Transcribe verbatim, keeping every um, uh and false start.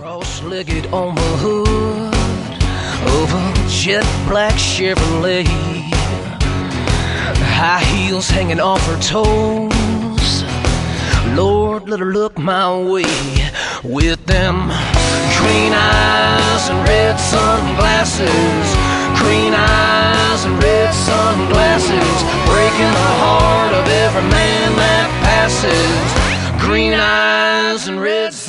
cross-legged on the hood of a jet black Chevrolet, high heels hanging off her toes. Lord, let her look my way with them green eyes and red sunglasses, green eyes and red sunglasses, breaking the heart of every man that passes. Green eyes and red sunglasses.